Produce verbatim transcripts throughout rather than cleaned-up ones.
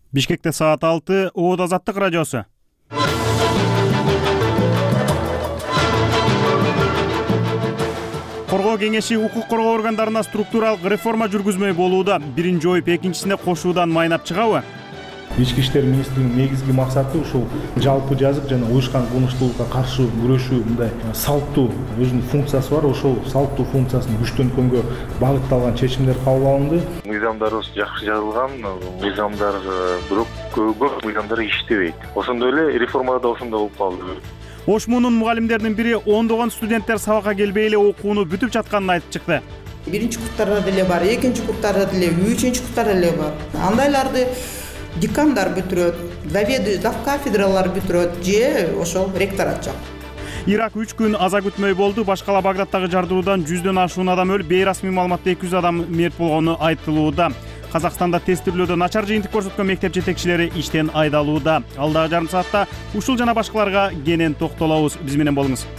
Бишкекте саат алты, Оот Азаттык радиосу. Коргоо кеңеши укук коргоо органдарына структуралык реформа жүргүзмөй болууда. Бирин жоюп, экинчисине кошуудан майнап чыгабы? Ички иштер министрлигинин негизги максаты ушул жалпы жазык жана уюшкан кылмыштуулукка каршы күрөшүү, мындай салттуу өзүнүн функциясы бар. Ошол салттуу функциясын күчтөнткөнгө багытталган чечимдер кабыл алынды. Мыйзамдарыбыз жакшы жазылган, мыйзамдар бирок көп мыйзамдар иштебейт. Ошондой эле реформада да ошондой болуп калды. Ошмунун мугалимдеринин бири ондогон студенттер сабакка келбей эле окууну бүтүп жатканын айтып чыкты. Биринчи курстарда деле бар, экинчи курстарда деле, үчүнчү курстарда деле бар. Андайларды декандар бүтүрөт, заведующий, зав кафедралар бүтүрөт же ошол ректорат жак. Ирак үч күн аза күтмөй болду. Башкала Багдадтагы жардыруудан жүздөн ашуун адам өлүп, бейрасмий маалыматта эки жүз адам мерт болгону айтылууда. Казакстанда тестирлөөдө начар жыйынтык көрсөткөн мектеп жетекчилери иштен айдалууда. Алдагы жарым саатта ушул жана башкаларга кенен токтолобуз. Биз менен болуңуз.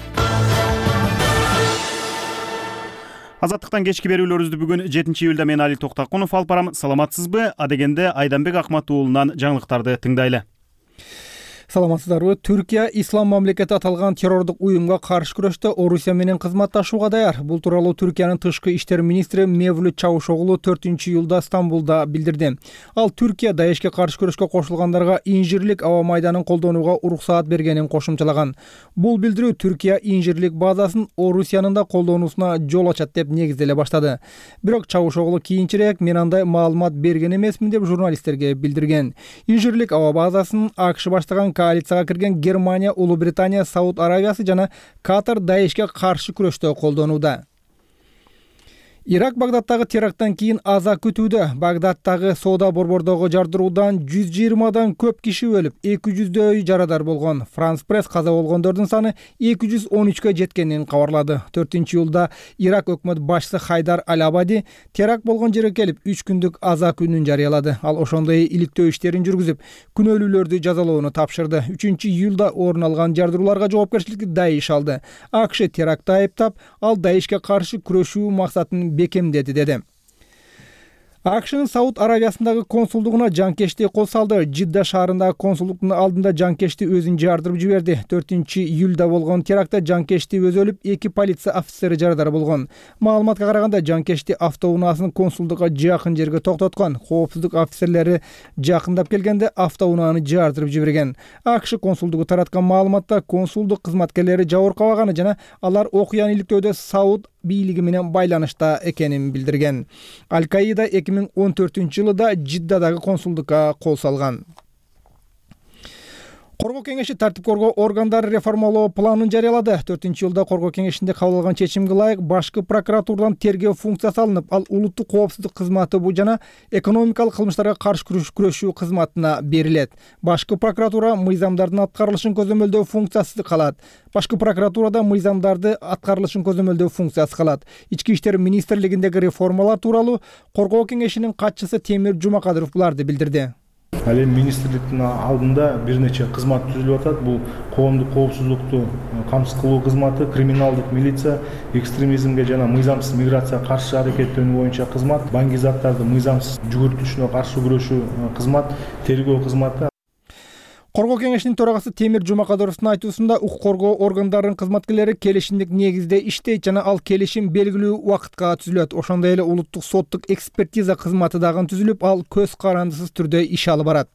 Азаттыктан кечки берүүлөрүбүздү бүгүн жетинчи июлда мен Али Токтакунов алып барам. Саламатсызбы? Адегенде Айданбек Акмат уулунан жаңылыктарды тыңдайлы. Саламатсыздарбы? Түркия ислам мамлекети аталган террордук уюмга каршы күрөштө Орусия менен кызматташууга даяр. Бул тууралуу Түркиянын тышкы иштер министри Мевлют Чавушоглу төртүнчү июлда Стамбулда билдирди. Ал Түркия Даешке каршы күрөшкө кошулгандарга инжирлик аба майданын колдонууга уруксаат бергенин кошумчалаган. Бул билдирүү Түркия инжирлик базасын Орусиянын да колдонуусуна жол ачат деп негизделе баштады. Бирок Чавушоглу кийинчерээк мен андай маалымат берген эмесмин деп журналисттерге билдирген. Инжирлик аба базасын АКШ баштаган коалицияга кирген Германия, Улуу Британия, Сауд Аравиясы жана Катар Даешке каршы күрөштө колдонууда. Ирак Багдадтагы теракттан кийин аза күтүүдө. Багдадтагы соода борбордогу жардыруудан жүз жыйырмадан көп киши өлүп, эки жүздөй жарадар болгон. Франс пресс каза болгондордун саны эки жүз он үчкө жеткенин кабарлады. төртүнчү июлда Ирак өкмөт башчысы Хайдар Аль-Абади теракт болгон жерге келип үч күндүк аза күнүн жарыялады. Ал ошондой иликтөө иштерин жүргүзүп, күнөөлүүлөрдү жазалоону тапшырды. үчүнчү июлда орун алган жардырууларга жоопкерчиликти Даиш алды. АКШ терактты айыптап, ал Даишке каршы күрөшүү максатын бекемдеди деди. АКШнын Сауд Аравиясындагы консулдугуна жанкечти кол салды. Жидда шаарындагы консулдуктун алдында жанкечти өзүн жардырып жиберди. төртүнчү июлда болгон терактта жанкечти өзү өлүп, эки полиция офицери жарадар болгон. Маалыматка караганда жанкечти автоунаасын консулдукка жакын жерге токтоткон. Коопсуздук офицерлери жакындап келгенде автоунааны жардырып жиберген. АКШ консулдугу тараткан маалыматта консулдук кызматкерлери жабыркабаганы жана алар окуяны иликтөөдө Сауд бийлиги менен байланышта экенин билдирген. Аль-Каида эки миң он төртүнчү жылда Жиддадагы консулдукка кол салган. Коргоо кеңеши тартип коргоо органдары реформалоо планын жарыялады. төртүнчү июлда Коргоо кеңешинде кабыл алган чечимге ылайык башкы прокуратурадан тергөө функциясы алынып, ал улуттук коопсуздук кызматы бу жана экономикалык кылмыштарга каршы күрөшүү кызматына берилет. Башкы прокуратура мыйзамдардын аткарылышын көзөмөлдөө функциясы калат. Башкы прокуратурада мыйзамдарды аткарылышын көзөмөлдөө функциясы калат. Ички иштер министрлигиндеги реформалар тууралуу Коргоо кеңешинин катчысы Темир Жумакадыров буларды билдирди. Ал эми министрликтин алдында бир нече кызмат түзүлүп атат. Бул коомдук коопсуздукту камсыз кылуу кызматы, криминалдык милиция, экстремизмге жана мыйзамсыз миграцияга каршы аракеттенүү боюнча кызмат, баңгизаттарды мыйзамсыз жүгүртүшүнө каршы күрөшүү кызмат, тергөө кызматы. Коргоо кеңешинин төрагасы Темир Жумакадыровдун айтуусунда укук коргоо органдарынын кызматкерлери келишимдик негизде иштейт жана ал келишим белгилүү убакытка түзүлөт. Ошондой эле улуттук соттук экспертиза кызматы дагы түзүлүп, ал көз карандысыз түрдө иш алып барат.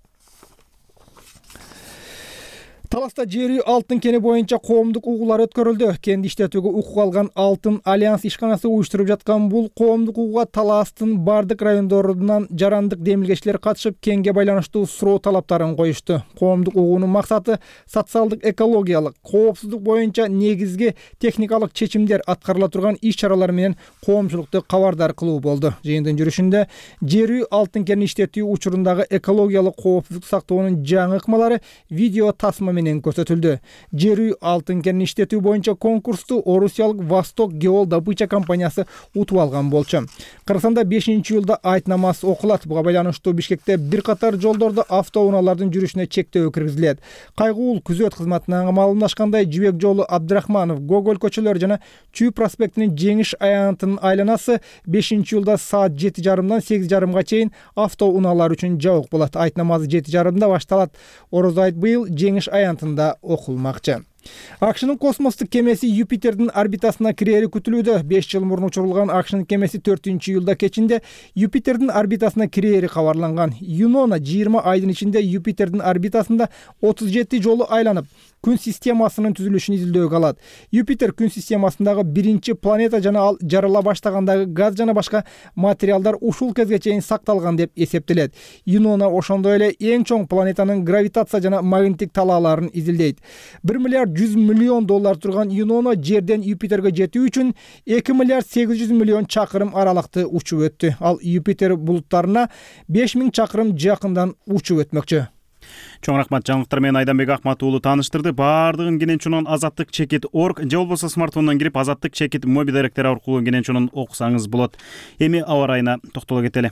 Таласта жер үй алтын кени боюнча коомдук угуулар өткөрүлдү. Кенди иштетүүгө укук алган Алтын Альянс ишканасы уюштуруп жаткан бул коомдук угууга Таластын бардык райондорунан жарандык демилгечилер катышып, кенге байланыштуу суроо талаптарын коюшту. Коомдук угуунун максаты социалдык, экологиялык, коопсуздук боюнча негизги техникалык чечимдер аткарыла турган иш-чаралар менен коомчулукту кабардар кылуу болду. Жыйындын жүрүшүндө жер үй алтын кенин иштетүү учурундагы экологиялык коопсуздук сактоонун жаңы ыкмалары видео тасма менен менен көрсөтүлдү. Жер үй алтын кенин иштетүү боюнча конкурсту орусиялык Восток Геол-добыча компаниясы утуп алган болчу. Кыргызстанда бешинчи июлда айтнамасы окулат. Буга байланыштуу Бишкекте бир катар жолдордо автоунаалардын жүрүшүнө чектөө киргизилет. Кайгуулуу күзөт кызматынан маалымдашкандай, Жибек жолу, Абдрахманов, Гоголь көчөлөрү жана Чүй проспектинин Жеңиш аянтынын айланасы бешинчи июлда саат жети жарымдан сегиз жарымга чейин автоунаалар үчүн жабык болот. Айт намазы жети жарымда башталат. Орозо айт быйыл Жеңиш аянтында окулмакчы. АКШнын космостук кемеси Юпитердин орбитасына кирери күтүлүүдө. беш жыл мурун учурулган АКШнын кемеси төртүнчү июлда кечинде Юпитердин орбитасына кирери кабарланган. Юнона жыйырма айдын ичинде Юпитердин орбитасында отуз жети жолу айланып, күн системасынын түзүлүшүн изилдөөгө алат. Юпитер күн системасындагы биринчи планета жана ал жарыла баштагандагы газ жана башка материалдар ушул кезге чейин сакталган деп эсептелет. Юнона ошондой эле эң чоң планетанын гравитация жана магниттик талааларын изилдейт. бир миллиард жүз миллион доллар турган Юнона жерден Юпитерге жетүү үчүн эки миллиард сегиз жүз миллион чакырым аралыкты учуп өттү. Ал Юпитер булуттарына беш миң чакырым жакындан учуп өтмөкчү. Чоң рахмат, жаңылыктар менен Айданбек Акмат уулу тааныштырды. Баардыгын кенен чунун азаттык чекит точка орг же болбосо смартфондон кирип азаттык чекит мобил даректери аркылуу кенен чунун окусаңыз болот. Эми аба ырайына токтоло кетели.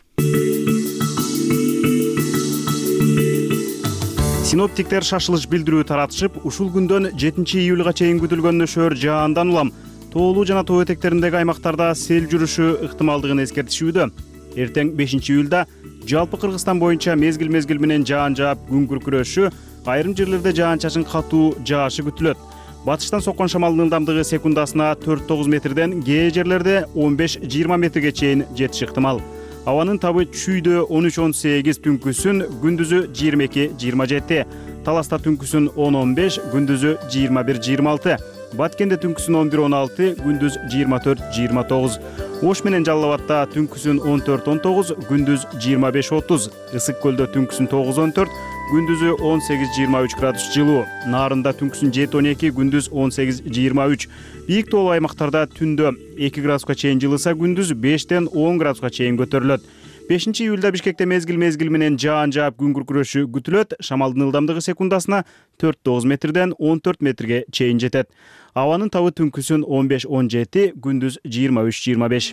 Синоптиктер шашылыш билдирүү таратышып, ушул күндөн жетинчи июлга чейин күтүлгөн нөшөр жаандан улам тоолуу жана тоо этектериндеги аймактарда сел жүрүшү ыктымалдыгын эскертишүүдө. Эртең бешинчи июлда жалпы Кыргызстан боюнча мезгил-мезгил менен жаан жаап күн күркүрөшү, айрым жерлерде жаан-чачын катуу жаашы күтүлөт. Батыштан соккон шамалдын ылдамдыгы секундасына төрт тогуз метрден кээ жерлерде он беш жыйырма метрге чейин жетиши ыктымал. Абанын табы Чүйдө он үч он сегиз, түнкүсүн күндүзү жыйырма эки жыйырма жети, Таласта түнкүсүн он он беш, күндүзү жыйырма бир жыйырма алты, Баткенде түнкүсүн он бир он алты, күндүз жыйырма төрт жыйырма тогуз, Ош менен Жалал Абадта түнкүсүн он төрт он тогуз, күндүз жыйырма беш отуз, Ысык көлдө түнкүсүн тогуз он төрт, күндүзү он сегиз жыйырма үч градус жылуу, Нарында түнкүсүн жети он эки, күндүз он сегиз жыйырма үч. Бийик тоолуу аймактарда түндө эки градуска чейин жылыса, күндүз бештен он градуска чейин көтөрүлөт. бешинчи июлда Бишкекте мезгил-мезгил менен жаан жаап күн күркүрөшү күтүлөт. Шамалдын ылдамдыгы секундасына төрт тогуз метрден он төрт метрге чейин жетет. Абанын табы түнкүсүн он беш он жети, күндүз жыйырма үч жыйырма беш.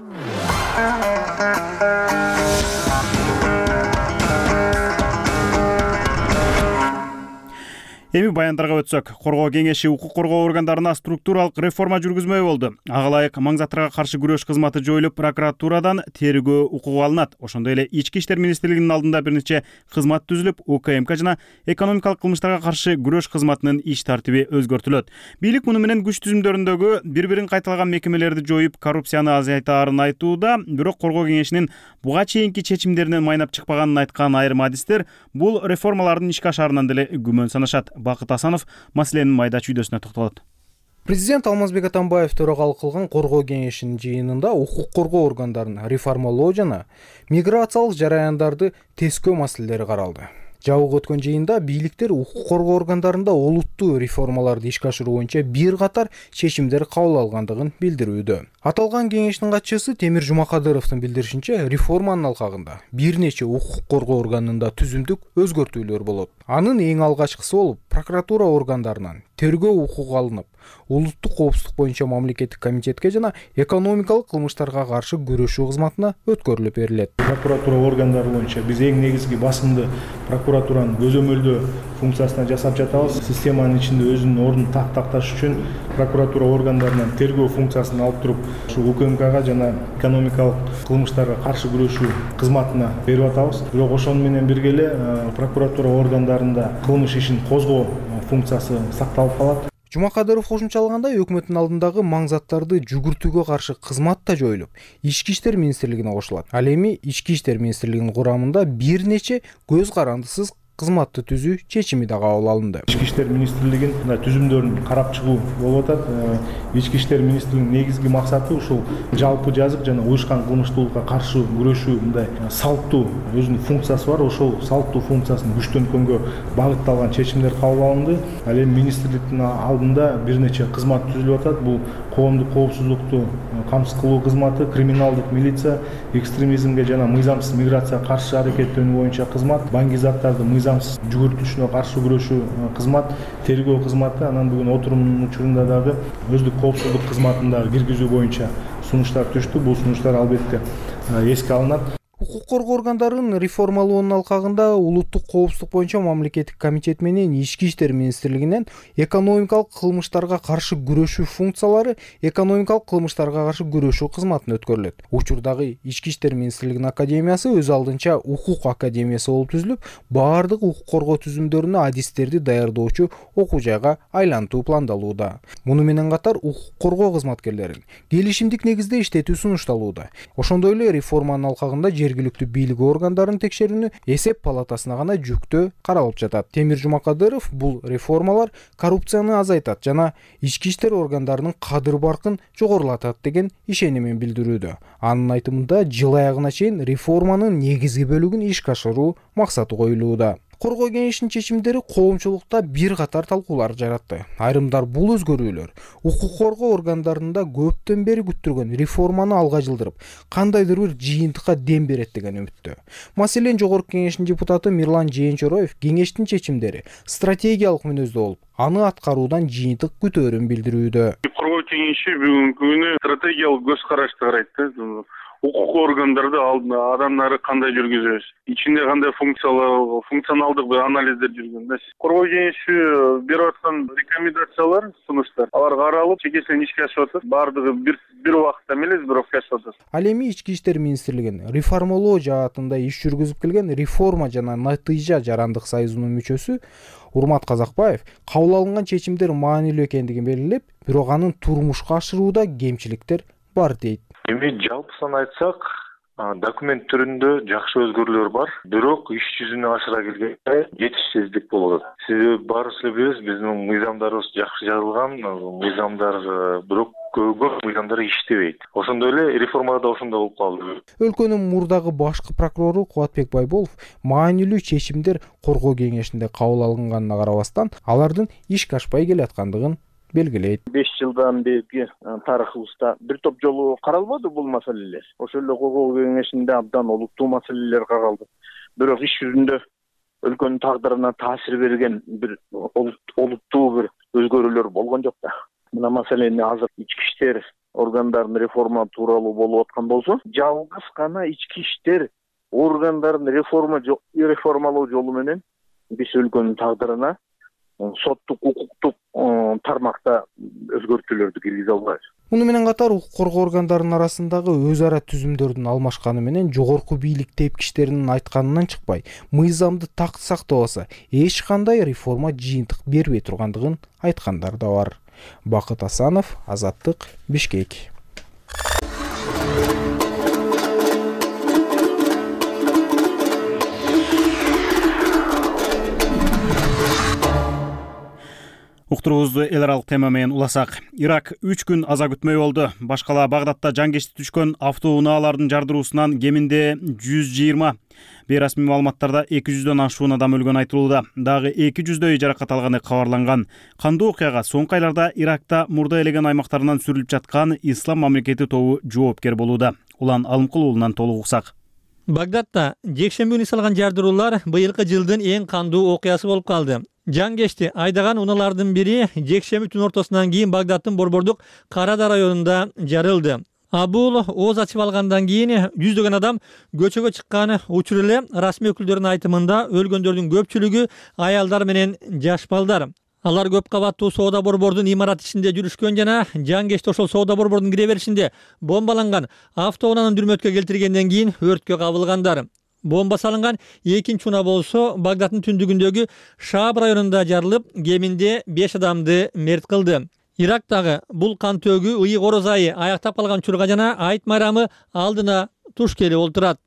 Эми баяндарга өтсөк, Коргоо кеңеши укук коргоо органдарына структуралык реформа жүргүзмөй болду. Ага ылайык маңзаттарга каршы күрөш кызматы жоюлуп, прокуратурадан тергөө укугу алынат. Ошондой эле Ички иштер министрлигинин алдында бир нече кызмат түзүлүп, УКМК жана экономикалык кылмыштарга каршы күрөш кызматынын иш тартиби өзгөртүлөт. Бийлик муну менен күч түзүмдөрүндөгү бири-бирин кайталаган мекемелерди жоюп, коррупцияны азайтаарын айтууда, бирок Коргоо кеңешинин буга чейинки чечимдеринен майнап чыкпаганын айткан айрым адистер бул реформалардын ишке ашаарынан деле күмөн санашат. Бакыт Асанов маселенин майда чүйдөсүнө токтолот. Президент Алмазбек Атамбаев төрагалык кылган Коргоо кеңешинин жыйынында укук коргоо органдарын реформалоо жана миграциялык жараяндарды тескөө маселелери каралды. Жабык өткөн жыйында бийликтер укук коргоо органдарында олуттуу реформаларды ишке ашыруу боюнча бир катар чечимдер кабыл алгандыгын билдирүүдө. Аталган кеңештин катчысы Темир Жумакадыровдун билдиришинче, реформанын алкагында бир нече укук коргоо органында түзүмдүк өзгөртүүлөр болот. Анын эң алгачкысы болуп, прокуратура органдарынан тергөө укугу алынып, улуттук коопсуздук боюнча мамлекеттик комитетке жана экономикалык кылмыштарга каршы күрөшүү кызматына өткөрүлүп берилет. Прокуратура органдары боюнча биз эң негизги басымды прокуратуранын көзөмөлдөө функциясына жасап жатабыз. Системанын ичинде өзүнүн ордун так такташ үчүн прокуратура органдарынан тергөө функциясын алып туруп, ушу УКМКга жана экономикалык кылмыштарга каршы күрөшүү кызматына берип атабыз. Бирок ошону менен бирге эле прокуратура органдарында кылмыш ишин козгоо функциясы сакталып калат. Жумакадыров кошумчалагандай, өкмөттүн алдындагы маңзаттарды жүгүртүүгө каршы кызмат да жоюлуп, Ички иштер министрлигине кошулат. Ал эми Ички иштер министрлигинин курамында бир нече көз карандысыз кызматты түзүү чечими да кабыл алынды. Ички иштер министрлигинин түзүмдөрүн карап чыгуу болуп атат. Ички иштер министрлигинин негизги максаты ушул жалпы жазык жана уюшкан кылмыштуулукка каршы күрөшүү, мындай салттуу өзүнүн функциясы бар. Ошол салттуу функциясын күчтөнткөнгө багытталган чечимдер кабыл алынды. Ал эми министрликтин алдында бир нече кызмат түзүлүп атат. Бул коомдук коопсуздукту камсыз кылуу кызматы, криминалдык милиция, экстремизмге жана мыйзамсыз миграцияга каршы аракеттенүү боюнча кызмат, баңги заттарды мыйзамсыз жүгүртүлүшүнө каршы күрөшүү кызмат, тергөө кызматы, анан бүгүн отурумдун учурунда дагы өздүк коопсуздук кызматын дагы киргизүү боюнча сунуштар түштү. Бул сунуштар албетте эске алынат. Укук коргоо органдарын реформалоонун алкагында улуттук коопсуздук боюнча мамлекеттик комитет менен Ички иштер министрлигинен экономикалык кылмыштарга каршы күрөшүү функциялары экономикалык кылмыштарга каршы күрөшүү кызматын өткөрүлөт. Учурдагы Ички иштер министрлигинин академиясы өз алдынча укук академиясы болуп түзүлүп, баардык укук коргоо түзүмдөрүнө адистерди даярдоочу окуу жайга айлантуу пландалууда. Муну менен катар укук коргоо кызматкерлерин келишимдик негизде иштетүү сунушталууда. Ошондой эле реформанын алкагында жергиликтүү бийлик органдарынын текшерүүнү эсеп палатасына гана жүктөө каралып жатат. Темир Жумакадыров бул реформалар коррупцияны азайтат жана ички иштер органдарынын кадыр баркын жогорулатат деген ишенимин билдирүүдө. Анын айтымында жыл аягына чейин реформанын негизги бөлүгүн ишке ашыруу максаты коюлууда. Коргоо кеңешинин чечимдери коомчулукта бир катар талкуулар жаратты. Айрымдар бул өзгөрүүлөр укук коргоо органдарында көптөн бери күттүргөн реформаны алга жылдырып, кандайдыр бир жыйынтыкка дем берет деген үмүттө. Маселен, Жогорку кеңештин депутаты Мирлан Жээнчороев кеңештин чечимдери стратегиялык мүнөздө болуп, аны аткаруудан жыйынтык күтөөрүн билдирүүдө. Коргоо кеңеши бүгүнкү күнү стратегиялык көз карашты карайт. Укук органдарды адамдары кандай жүргүзөбүз, ичинде кандай функциялар, функционалдык бир анализдер жүргөн эмес. Коргоо кеңеши берип аткан рекомендациялар, сунуштар, алар каралып, чекесинен ишке ашып атат. Баардыгы бир бир убакытта эмес, бирок ишке ашып атат. Ал эми Ички иштер министрлигинин реформалоо жаатында иш жүргүзүп келген реформа жана натыйжа жарандык союзунун мүчөсү Урмат Казакбаев кабыл алынган чечимдер маанилүү экендигин белгилеп, бирок анын турмушка ашырууда кемчиликтер бар дейт. Эми жалпысын айтсак, документ түрүндө жакшы өзгөрүүлөр бар, бирок иш жүзүнө ашыра келгенде жетишсиздик болот. Себеби баарыбыз эле билебиз, биздин мыйзамдарыбыз жакшы жазылган, мыйзамдар бирок көп мыйзамдар иштебейт. Ошондой эле реформада да ошондой болуп калды. Өлкөнүн мурдагы башкы прокурору Кубатбек Байболов маанилүү чечимдер коргоо кеңешинде кабыл алынганына карабастан, алардын ишке ашпай келаткандыгын белгилейт. беш жылдан берки тарыхыбызда бир топ жолу каралбады бул маселелер. Ошол эле коргоо кеңешинде абдан олуттуу маселелер каралды. Бирок иш жүзүндө өлкөнүн тагдырына таасир берген бир олуттуу бир өзгөрүүлөр болгон жок да. Мына маселени азыр ички иштер органдарын реформа тууралуу болуп аткан болсо, жалгыз гана ички иштер органдарын реформа реформалоо жолу менен биз өлкөнүн тагдырына соттук, укуктук тармакта өзгөртүүлөрдү киргизе албайбыз. Муну менен катар укук коргоо органдарынын арасындагы өз ара түзүмдөрдүн алмашканы менен жогорку бийлик тепкичтеринин айтканынан чыкпай, мыйзамды такты сактабаса, эч кандай реформа жыйынтык бербей тургандыгын айткандар да бар. Бакыт Асанов, Азаттык, Бишкек. Уктуруубузду эл аралык тема менен уласак. Ирак үч күн аза күтмөй болду. Башкала Багдадта жангешти түшкөн автоунаалардын жардыруусунан кеминде жүз жыйырма, бейрасмий маалыматтарда эки жүздөн ашуун адам өлгөнү айтылууда. Дагы эки жүздөй жаракат алганы кабарланган. Кандуу окуяга соңку айларда Иракта мурда элеген аймактарынан сүрүлүп жаткан Ислам мамлекети тобу жоопкер болууда. Улан Алымкул уулунан толук уксак. Багдадта жекшемби күнү салган жардыруулар быйылкы жылдын эң кандуу окуясы болуп калды. Жангешти айдаган унаалардын бири жекшемби түн ортосунан кийин Багдадтын Борбордук Карада районунда жарылды. Абул ооз ачып алгандан кийин жүздөгөн адам көчөгө чыккан. Учур эле расмий өкүлдөрдүн айтымында өлгөндөрдүн көпчүлүгү аялдар менен жаш балдар. Алар көп кабаттуу соода борбордун имарат ичинде жүрүшкөн жана жангешти ошол соода борбордун кире беришинде бомбаланган автоунааны дүрмөткө келтиргенден кийин өрткө кабылгандар. Бомба салынган экинчи унаа болсо Багдадтын түндүгүндөгү Шааб районунда жарылып, кеминде беш адамды мерт кылды. Ирактагы бул кан төгүү ыйык ороз айы аяктап калган учурга жана айт майрамы алдына туш келип олтурат.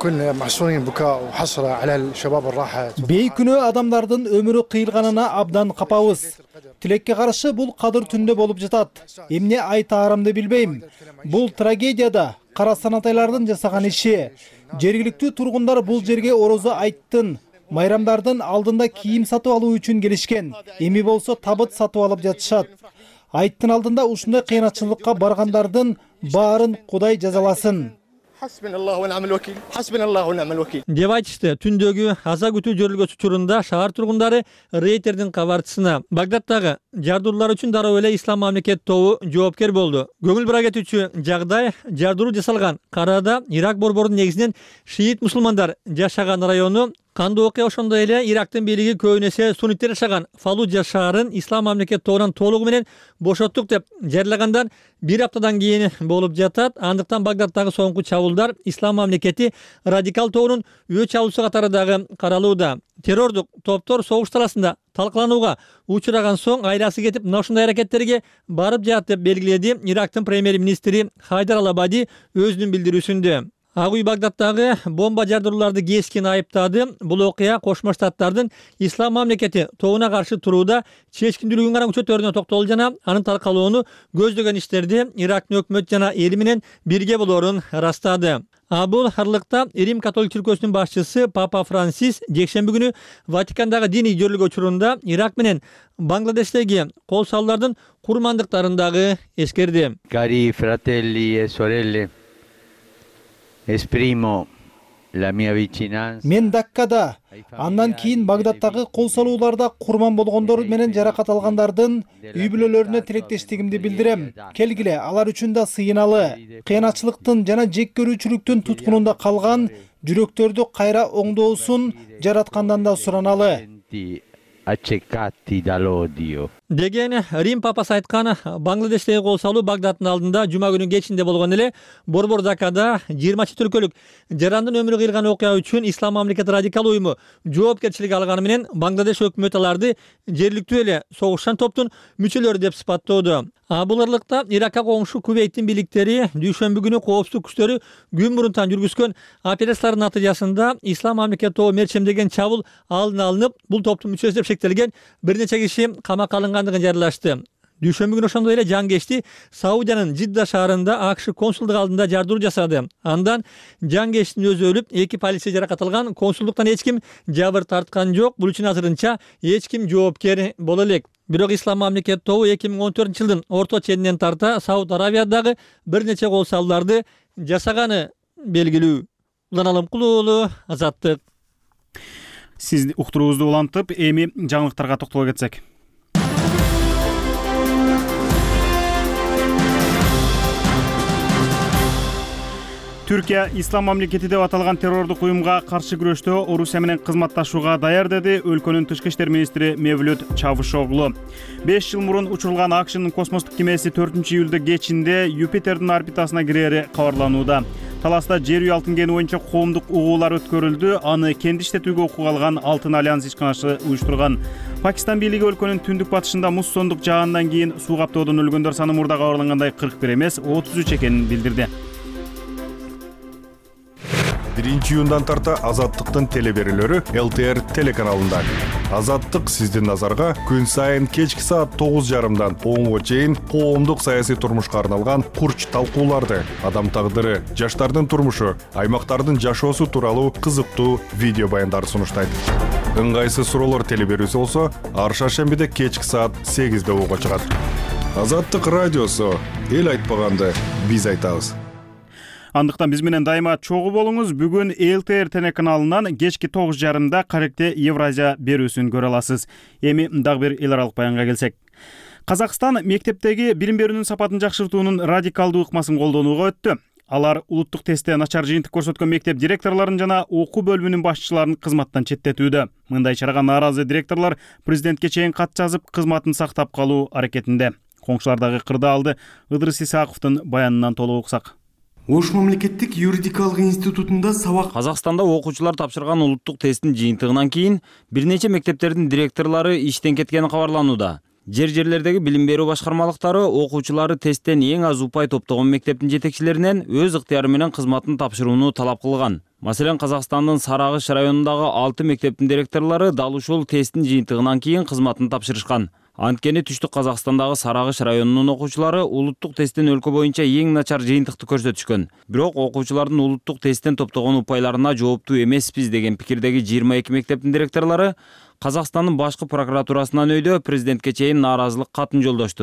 Бейкүнөө адамдардын өмүрү кыйылганына абдан капабыз. Тилекке каршы бул кадыр түндө болуп жатат. Эмне айтаарымды билбейм. Бул трагедияда кара санатайлардын жасаган иши. Жергиликтүү тургундар бул жерге орозо айттын майрамдардын алдында кийим сатып алуу үчүн келишкен. Эми болсо табыт сатып алып жатышат. Айттын алдында ушундай кыйынчылыкка баргандардын баарын Кудай жазаласын. деп айтышты түндөгү аза күтүү көрүлгөс учурунда шаар тургундары Рейтердин кабарчысына. Багдадтагы жардыруулар үчүн дароо эле Ислам мамлекет тобу жоопкер болду. Көңүл бура кетүүчү жагдай жардыруу жасалган Карада Ирак борборунун негизинен шиит мусулмандар жашаган району. Кандуу окуя ошондой эле Ирактын бийлиги көбүн эсе сунниттер жашаган Фаллуджа шаарын Ислам мамлекет тобунан толугу менен бошоттук деп жарыялагандан бир аптадан кийин болуп жатат. Андыктан Багдадтагы соңку чабуулдар Ислам мамлекети радикал тобунун өч чабуусу катары дагы каралууда. Террордук топтор согуш таласында талкаланууга учураган соң айласы кетип, мына ушундай аракеттерге барып жатат деп белгиледи Ирактын премьер-министри Хайдар Ал-Абади өзүнүн билдирүүсүндө. Ак үй Багдадтагы бомба жардырууларды кескин айыптады. Бул окуя Кошмо Штаттардын Ислам мамлекети тобуна каршы турууда чечкиндүүлүгүн гана күчөтөрүнө токтолду жана анын таркалууну көздөгөн иштерди Ирактын өкмөт жана эли менен бирге болоорун ырастады. А бул арлыкта Рим католик чиркөөсүнүн башчысы Папа Франсис жекшемби күнү Ватикандагы диний жөрүлгө учурунда Ирак менен Бангладештеги кол салуулардын курмандыктарын дагы эскерди. Cari fratelli e sorelle, esprimo la mia vicinanza. Мен Даккада, андан кийин Багдадтагы кол салууларда курман болгондор менен жаракат алгандардын үй бүлөлөрүнө тилектештигимди билдирем. Келгиле, алар үчүн да сыйыналы. Кыйынчылыктын жана жек көрүүчүлүктүн туткунунда калган жүрөктөрдү кайра оңдоосун жараткандан да сураналы. Accecati dall'odio. Деген Рим папасы айткан Бангладештеги кол салуу Багдадтын алдында жума күнү кечинде болгон эле Борбор Даккада жыйырма чет өлкөлүк жарандын өмүрү кыйылган окуя үчүн Ислам мамлекети радикал уюму жоопкерчилик алганы менен Бангладеш өкмөтү аларды жергиликтүү эле согушчан топтун мүчөлөрү деп сыпаттоодо. А бул ырлыкта Иракка коңшу Кувейттин бийликтери дүйшөмбү күнү коопсуздук күчтөрү күн мурунтан жүргүзгөн операциялардын натыйжасында Ислам мамлекет тобу мерчемдеген чабуул алдын алынып, бул топтун мүчөсү деп шектелген бир нече киши камакка алынгандыгын жарыялашты. Дүйшөмбү күнү ошондой эле жангечти Саудиянын Жидда шаарында АКШ консулдук алдында жардыруу жасады. Андан жангечтин өзү өлүп, эки полиция жаракат алган. Консулдуктан эч ким жабыр тарткан жок. Бул үчүн азырынча эч ким жоопкер боло элек. Бирок Ислам мамлекет тобу эки миң он төртүнчү жылдын орто ченинен тарта Сауд Аравиядагы бир нече кол салууларды жасаганы белгилүү. Улан Алымкулуу уулу, Азаттык. Сиз уктуруубузду улантып, эми жаңылыктарга токтоло кетсек. Түркия Ислам мамлекети деп аталган террордук уюмга каршы күрөштө Орусия менен кызматташууга даяр деди өлкөнүн тышкы иштер министри Мевлют Чавушоглу. беш жыл мурун учурулган АКШнын космостук кемеси төртүнчү июлда кечинде Юпитердин орбитасына кирери кабарланууда. Таласта жер үй алтын кени боюнча коомдук угуулар өткөрүлдү. Аны кенди иштетүүгө укук алган Алтын альянс ишканасы уюштурган. Пакистан бийлиги өлкөнүн түндүк батышында муссондук жаагындан кийин суу каптоодон өлгөндөр саны мурдагы кабарлангандай кырк бир эмес, отуз үч экенин билдирди. биринчи июндан тарта Азаттыктын телеберүүлөрү эл тэ эр телеканалында. Азаттык сиздин назарга күн сайын кечки саат тогуз жарымдан онго чейин коомдук саясий турмушка арналган курч талкууларды, адам тагдыры, жаштардын турмушу, аймактардын жашоосу тууралуу кызыктуу видео баяндарды сунуштайт. Ыңгайсыз суроолор телеберүүсү болсо, ар шаршембиде кечки саат сегизде ого чыгат. Азаттык радиосу, эл айтпаганды биз айтабыз. Андыктан биз менен дайыма чогуу болуңуз. Бүгүн эл тэ эр телеканалынан кечки тогуз жарымда Каректе Евразия берүүсүн көрө аласыз. Эми дагы бир эл аралык баянга келсек. Казакстан мектептеги билим берүүнүн сапатын жакшыртуунун радикалдуу ыкмасын колдонууга өттү. Алар улуттук тестте начар жыйынтык көрсөткөн мектеп директорлорун жана окуу бөлүмүнүн башчыларын кызматтан четтетүүдө. Мындай чарага нааразы директорлор президентке чейин кат жазып, кызматын сактап калуу аракетинде. Коңшулардагы кырды алды Ыдырыс Исаковдун баянынан толук уксак. Ош мамлекеттик юридикалык институтунда сабак. Казакстанда окуучулар тапшырган улуттук тесттин жыйынтыгынан кийин бир нече мектептердин директорлору иштен кеткени кабарланууда. Жер жерлердеги билим берүү башкармалыктары окуучулары тесттен эң аз упай топтогон мектептин жетекчилеринен өз ыктыяры менен кызматын тапшырууну талап кылган. Маселен, Казакстандын Сарагыш районундагы алты мектептин директорлору дал ушул тесттин жыйынтыгынан кийин кызматын тапшырышкан. Анткени түштүк Казакстандагы Сарагыш районунун окуучулары улуттук тесттен өлкө боюнча эң начар жыйынтыкты көрсөтүшкөн. Бирок окуучулардын улуттук тесттен топтогон упайларына жооптуу эмеспиз деген пикирдеги жыйырма эки мектептин директорлору Казакстандын башкы прокуратурасынан өйдө президентке чейин нааразылык катын жолдошту.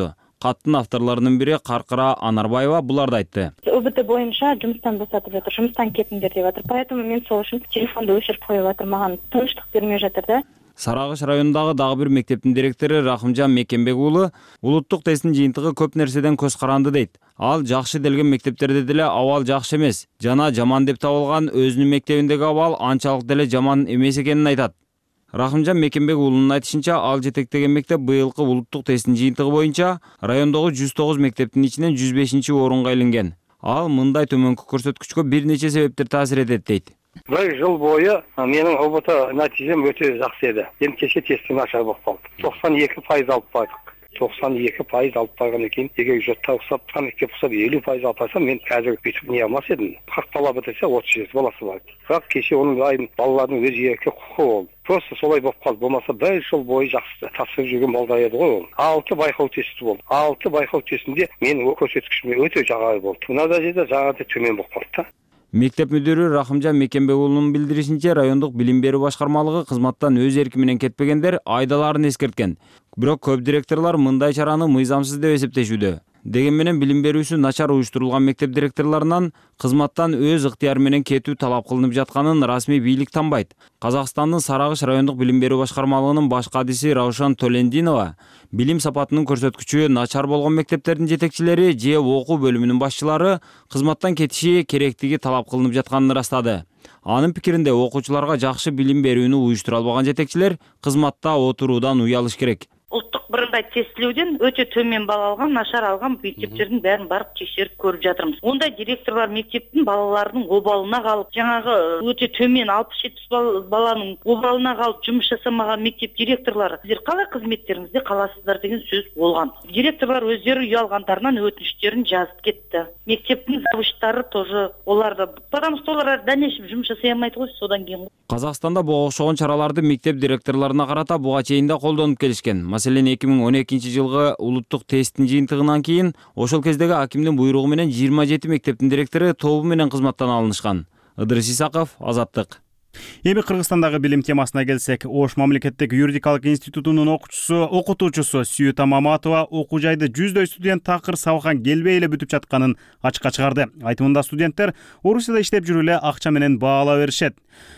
Каттын авторлорунун бири Каркыра Анарбаева буларды айтты. ОБТ боюнча жумуштан босатып жатыр, жумуштан кетиңдер деп жатыр. Поэтому мен сол үчүн телефонду өчүрүп коюп атам, мага тынчтык бермей жатыр да. Сарагыш районундагы дагы бир мектептин директору Рахымжан Мекенбек уулу улуттук тесттин жыйынтыгы көп нерседен көз каранды дейт. Ал жакшы делген мектептерде деле абал жакшы эмес, жана жаман деп табылган өзүнүн мектебиндеги абал анчалык деле жаман эмес экенин айтат. Рахымжан Мекенбек уулунун айтышынча, ал жетектеген мектеп быйылкы улуттук тесттин жыйынтыгы боюнча райондогу жүз тогуз мектептин ичинен жүз бешинчи орунга илинген. Ал мындай төмөнкү көрсөткүчкө бир нече себептер таасир этет дейт. Bir жыл бойы менің о бэ тэ нәтижем өте жақсы еді. Енді кеше тесттен нашар болып қалды. тоқсан екі пайыз алып бардық. тоқсан екі пайыз алып барғаннан кейін егер жұртта ұқсап тұрған мектеп болса елу пайыз алып барсам мен қазір бүйтіп не алмас едім. қырық бала бітірсе отыз жеті баласы бар. Бірақ кеше оның айын балалардың өз еркі құқы болды. Просто солай болып қалды. Болмаса бір жыл бойы жақсы тапсырып жүрген балдар еді ғой ол. алты байқау тесті болды. алты байқау тестінде менің көрсеткішім өте жоғары болды. Мына дәрежеде жаңағыдай төмен болып қалды да. Мектеп мүдүрү Рахымжан Мекенбек уулунун билдиришинче, райондук билим берүү башкармалыгы кызматтан өз эрки менен кетпегендер айдаларын эскерткен. Бирок көп директорлор мындай чараны мыйзамсыз деп эсептешүүдө. Деген менен билим берүүсү начар уюштурулган мектеп директорлорунан кызматтан өз ыктыяры менен кетүү талап кылынып жатканын расмий бийлик танбайт. Казакстандын Сарагыш райондук билим берүү башкармалыгынын баш кадиси Раушан Толендинова билим сапатынын көрсөткүчү начар болгон мектептердин жетекчилери же окуу бөлүмүнүн башчылары кызматтан кетиши керектиги талап кылынып жатканын ырастады. Анын пикиринде окуучуларга жакшы билим берүүнү уюштура албаган жетекчилер кызматта отуруудан уялыш керек. Улуттук бириндай тестилөөдөн өтө төмен бала алган, начар алган мектептердин бәрин барып текшерип көрүп жатырмыз. Ондай директорлор мектептин балаларынын обалына калып, жаңагы өтө төмен алпыс жетимиш баланын обалына калып жумуш жасамаган мектеп директорлору сиздер калай кызметтериңизди каласыздар деген сөз болгон. Директорлор өздөрү уялгандарынан өтүнүчтөрүн жазып кетти. Мектептин завучтары тоже оларды, потому что олар дальнейшем жумуш жасай алмайт го содан кийин. Казакстанда буга окшогон чараларды мектеп директорлоруна карата буга чейин да колдонуп келишкен. Маселен эки миң он экинчи жылгы улуттук тесттин жыйынтыгынан кийин ошол кездеги акимдин буйругу менен жыйырма жети мектептин директору тобу менен кызматтан алынышкан. Ыдырыс Исаков, Азаттык. Эми Кыргызстандагы билим темасына келсек, Ош мамлекеттик юридикалык институтунун окуучусу, окутуучусу Сүйүта Маматова окуу жайды жүздөй студент такыр сабакка келбей эле бүтүп жатканын ачыкка чыгарды. Айтымында студенттер Орусияда иштеп жүрүп эле акча менен баалап беришет.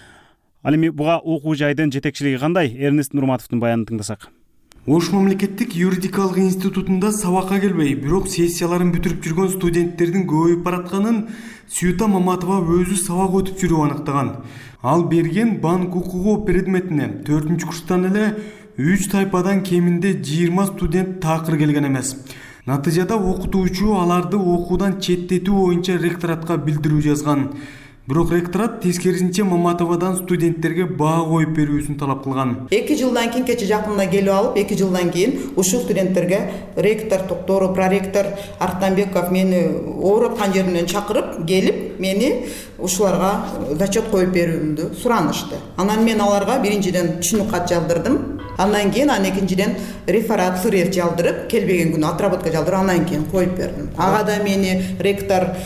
Ал эми буга окуу жайдын жетекчилиги кандай? Эрнест Нурматовдун баянын тыңдасак. Ош мамлекеттик юридикалык институтунда сабакка келбей, бирок сессияларын бүтүрүп жүргөн студенттердин көбөйүп баратканын Сүйүта Маматова өзү сабак өтүп жүрүп аныктаган. Ал берген банк укугу предметине төртүнчү курстан эле үч тайпадан кеминде жыйырма студент такыр келген эмес. Натыйжада окутуучу аларды окуудан четтетүү боюнча ректоратка билдирүү жазган. Бирок ректорат тескерисинче Маматовадан студенттерге баа коюп берүүсүн талап кылган. эки жылдан кийин кече жакында келип алып, эки жылдан кийин ушул студенттерге ректор Токторов, проректор Артанбеков мени ооруткан жеримден чакырып келип, мени ушуларга зачет коюп берүүмдү суранышты. Анан мен аларга биринчиден түшүнүк кат жалдырдым. Андан кийин анан экинчиден реферат сырет жалдырып, келбеген күнү отработка жалдырып, андан кийин коюп бердим. Ага да мени ректор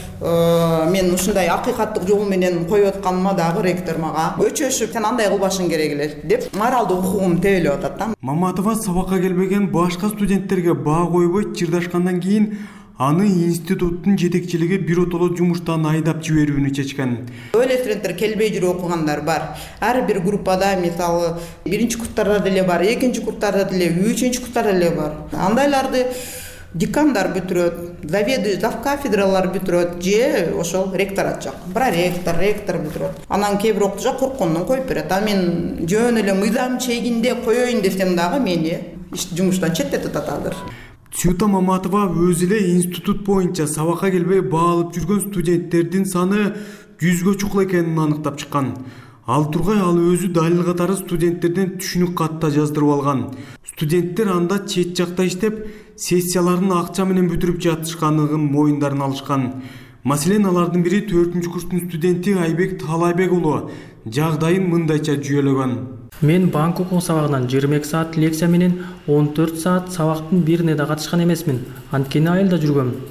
мен ушундай акыйкаттык жол менен коюп атканыма дагы ректор мага өчөшүп, сен андай кылбашың керек эле деп моралдык укугумду тебелеп атат да. Маматова сабакка келбеген башка студенттерге баа койбой чырдашкандан кийин аны институттун жетекчилиги биротоло жумуштан айдап жиберүүнү чечкен. Өле студенттер келбей жүрүп окугандар бар. Ар бир группада мисалы биринчи курстарда деле бар, экинчи курстарда деле, үчүнчү курстарда деле бар. Андайларды декандар бүтүрөт, заведующий завкафедралар бүтүрөт же ошол ректорат жак. Проректор, ректор бүтүрөт. Анан кээ бир окуучу корккондон коюп берет. А мен жөн эле мыйзам чегинде коёюн десем дагы мени жумуштан четтетип атадыр. Сүйүта Маматова өзү эле институт боюнча сабакка келбей баалып жүргөн студенттердин саны жүзгө чукул экенин аныктап чыккан. Ал тургай ал өзү далил катары студенттерден түшүнүк катта жаздырып алган. Студенттер анда чет жакта иштеп, сессияларын акча менен бүтүрүп жатышканын моюндарын алышкан. Маселен, алардын бири төртүнчү курстун студенти Айбек Талайбек уулу жагдайын мындайча жүйөлөгөн. Мен банк окуу сабагынан жыйырма эки саат лекция менен он төрт саат сабактын бирине да катышкан эмесмин. Анткени айылда жүргөм.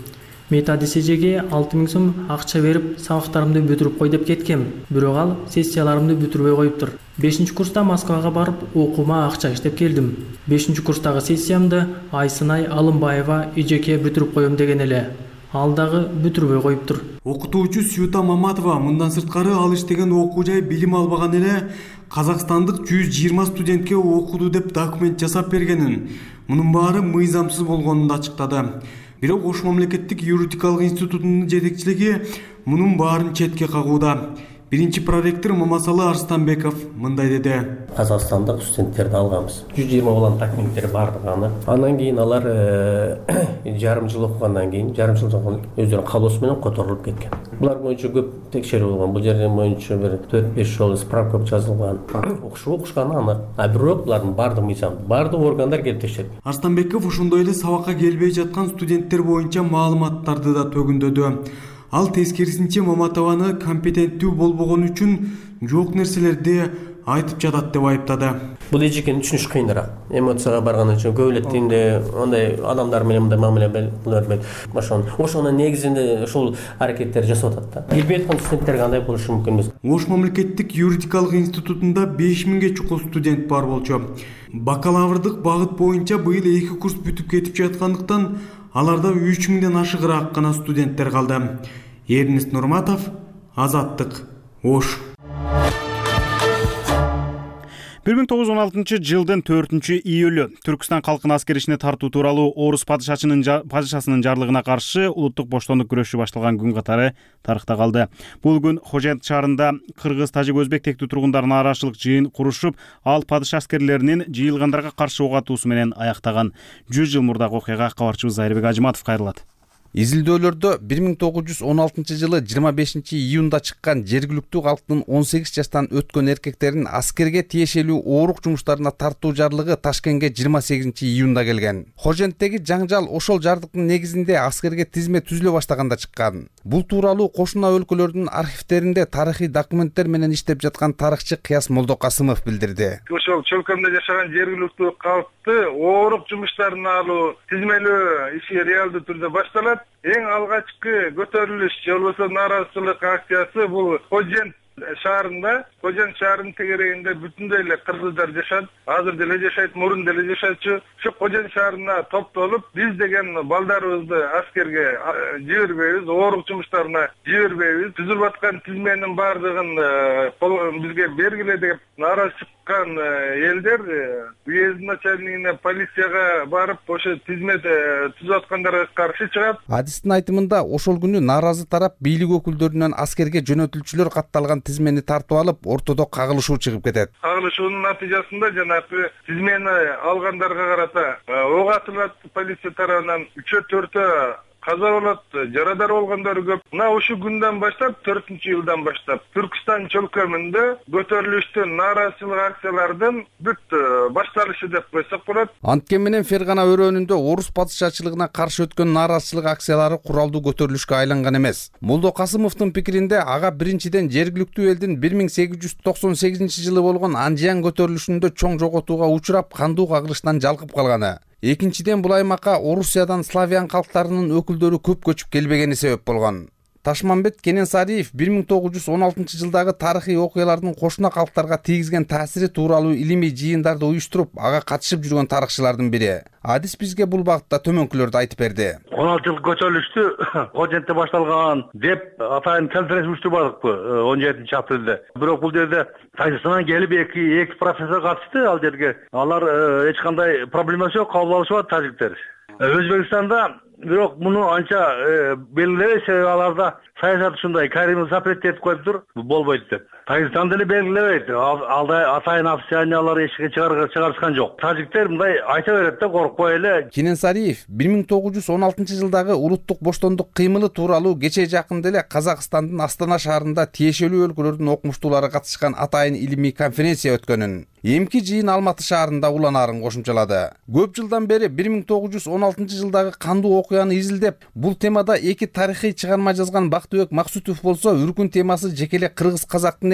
Мета десежеге алты миң сом акча берип сабактарымды бүтүрүп кой деп кеткем. Бирок ал сессияларымды бүтүрбөй коюптур. бешинчи курста Москвага барып окуума акча иштеп келдим. бешинчи курстагы сессиямды Айсынай Алымбаева эжеке бүтүрүп коем деген эле. Ал дагы бүтүрбөй коюптур. Окутуучу Сюта Маматова мындан сырткары ал иштеген окуу жай билим албаган эле казакстандык жүз жыйырма студентке окуду деп документ жасап бергенин, мунун баары мыйзамсыз болгонун да ачыктады. Бирок Ош мамлекеттик юридикалык институтунун жетекчилиги мунун баарын четке кагууда. Биринчи проректор Мамасалы Арстанбеков мындай деди. Казакстандык студенттерди алганбыз. жүз жыйырма баланын документтери бардыгы аны. Андан кийин алар жарым жыл окугандан кийин, жарым жыл өздөрүнүн каалоосу менен которулуп кеткен. Булар боюнча көп текшерүү болгон. Бул жерден боюнча бир төрт беш жолу справка жазылган. Окушу окушканы анык. А бирок булардын бардыгы мыйзам, бардык органдар келип текшерди. Арстанбеков ошондой эле сабакка келбей жаткан студенттер боюнча маалыматтарды да төгүндөдү. Ал тескерисинче Маматованы компетенттүү болбогон үчүн жок нерселерди айтып жатат деп айыптады. Бул эжекени түшүнүш кыйыныраак. Эмоцияга барган үчүн көп эле тиимде андай адамдар менен мындай мамиле кылып ошон ошонун негизинде ушул аракеттер жасап атат да. Келбей аткан студенттерге кандай болушу мүмкүн эмес. Ош мамлекеттик юридикалык институтунда беш миңге чукул студент бар болчу. Бакалаврдык багыт боюнча быйыл эки курс бүтүп кетип жаткандыктан аларда үч миңден ашыгыраак гана студенттер калды. Эрнест Нурматов, Азаттык, Ош. бир миң тогуз жүз он алтынчы жылдын төртүнчү июлү Түркүстан калкын аскер ишине тартуу тууралуу орус падышачынын падышасынын жарлыгына каршы улуттук боштондук күрөшү башталган күн катары тарыхта калды. Бул күн Хожент шаарында кыргыз, тажик, өзбек тектүү тургундар нааразычылык жыйын курушуп, ал падыша аскерлеринин жыйылгандарга каршы ок атуусу менен аяктаган. жүз жыл мурдагы окуяга кабарчыбыз Айрбек Ажыматов кайрылат. Изилдөөлөрдө бир миң тогуз жүз он алтынчы жылы жыйырма бешинчи июнда чыккан жергиликтүү калктын он сегиз жаштан өткөн эркектерин аскерге тиешелүү оорук жумуштарына тартуу жарлыгы Ташкентке жыйырма сегизинчи июнда келген. Хоженттеги жаңжал ошол жарлыктын негизинде аскерге тизме түзүлө баштаганда чыккан. Бул тууралуу кошуна өлкөлөрдүн архивтеринде тарыхый документтер менен иштеп жаткан тарыхчы Кыяс Молдокасымов билдирди. Ошол чөлкөмдө жашаган жергиликтүү калкты оорук жумуштарын алуу, тизмелөө иши реалдуу түрдө башталат. Эң алгачкы көтөрүлүш же болбосо нааразычылык акциясы бул Хожент шаарында, Хожент шаарынын тегерегинде бүтүндөй эле кыргыздар жашат. Азыр деле жашайт, мурун деле жашачу. Ушу Хожент шаарына топтолуп, биз деген балдарыбызды аскерге жибербейбиз, оорук жумуштарына жибербейбиз. Түзүлүп аткан тизменин баардыгын бизге бергиле деп нааразы чыккан элдер уездин начальнигине, полицияга барып, ошо тизме түзүп аткандарга каршы чыгат. Адистин айтымында ошол күнү нааразы тарап бийлик өкүлдөрүнөн аскерге жөнөтүлчүлөр катталган тизмени тартып алып, ортодо кагылышуу чыгып кетет. Кагылышуунун натыйжасында жанагы тизмени алгандарга карата ок атылат полиция тарабынан, үчөө төртөө каза болот, жарадар болгондор көп. Мына ушу күндөн баштап, төртүнчү жылдан баштап Түркүстан чөлкөмүндө көтөрүлүштүн, нааразычылык акциялардын бүт башталышы деп койсок болот. Анткени менен Фергана өрөөнүндө орус падышачылыгына каршы өткөн нааразычылык акциялары куралдуу көтөрүлүшкө айланган эмес. Молдокасымовдун пикиринде ага биринчиден жергиликтүү элдин бир миң сегиз жүз токсон сегизинчи жылы болгон Анжиян көтөрүлүшүндө чоң жоготууга учурап, кандуу кагылыштан жалкып калганы. Экинчиден бул аймакка Орусиядан славян калктарынын өкүлдөрү көп көчүп келбегени себеп болгон. Ташмамбет Кененсариев бир миң тогуз жүз он алтынчы жылдагы тарыхый окуялардын кошуна калктарга тийгизген таасири тууралуу илимий жыйындарды уюштуруп, ага катышып жүргөн тарыхчылардын бири. Адис бизге бул багытта төмөнкүлөрдү айтып берди. он алты жыл көтөрүлүштү Хожентте башталган деп атайын конференция уюштурбадыкпы он жетинчи апрелде. Бирок бул жерде Тажикстандан келип эки эки профессор катышты ал жерге. Алар эч кандай проблемасы жок, кабыл алышып тажиктер. Өзбекстанда бирок муну анча белгилебей, себеби аларда саясат ушундай, Каримов запрет этип коюптур, болбойт деп. Тажикстан деле белгилебейт, алда атайын официальныйлар эшикке чыгарышкан жок. Тажиктер мындай айта берет да, коркпой эле. Кененсариев бир миң тогуз жүз он алтынчы жылдагы улуттук боштондук кыймылы тууралуу кечээ жакында эле Казакстандын Астана шаарында тиешелүү өлкөлөрдүн окумуштуулары катышкан атайын илимий конференция өткөнүн, эмки жыйын Алматы шаарында уланаарын кошумчалады. Көп жылдан бери бир миң тогуз жүз он алтынчы жылдагы кандуу окуяны изилдеп, бул темада эки тарыхый чыгарма жазган Бактыбек Максутов болсо, үркүн темасы жекеле кыргыз казактын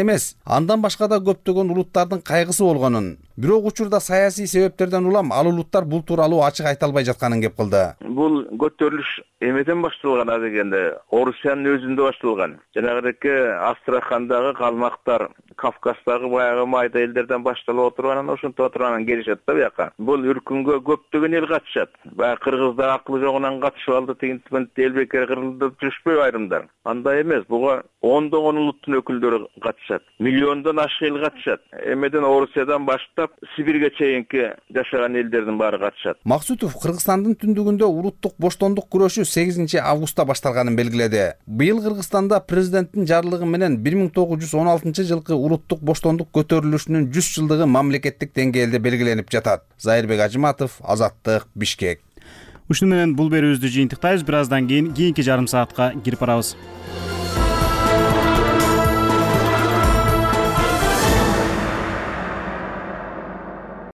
эмес, андан башка да көптөгөн улуттардын кайгысы болгонун, бирок учурда саясий себептерден улам ал улуттар бул тууралуу ачык айта албай жатканын кеп кылды. Бул көтөрүлүш эмеден башталган дегенде Орусиянын өзүндө башталган. Жанагыдеки Астрахандагы калмактар, Кавказдагы баягы майда элдерден башталып отурганын ошентип отурганын келишет да бияка. Бул үркүнгө көптөгөн эл катышат. Баягы кыргыздар акылы жогунан катышып алды, тигинтип элбекер кырылдып жүрүшпөйбү айрымдар. Андай эмес, буга ондогон улуттун өкүлдөрү катышат. Миллиондон ашык эл катышат. Эмеден Орусиядан баштап Сибирге чейинки жашаган элдердин баары катышат. Максутов Кыргызстандын түндүгүндө улуттук боштондук күрөшү сегизинчи августта башталганын белгиледи. Быйыл Кыргызстанда президенттин жарлыгы менен бир миң тогуз жүз он алтынчы жылкы улуттук боштондук көтөрүлүшүнүн жүз жылдыгы мамлекеттик деңгээлде белгиленип жатат. Зайырбек Ажыматов, Азаттык, Бишкек. Ушуну менен бул берүүбүздү жыйынтыктайбыз. Бир аздан кийин кийинки жарым саатка кирип барабыз.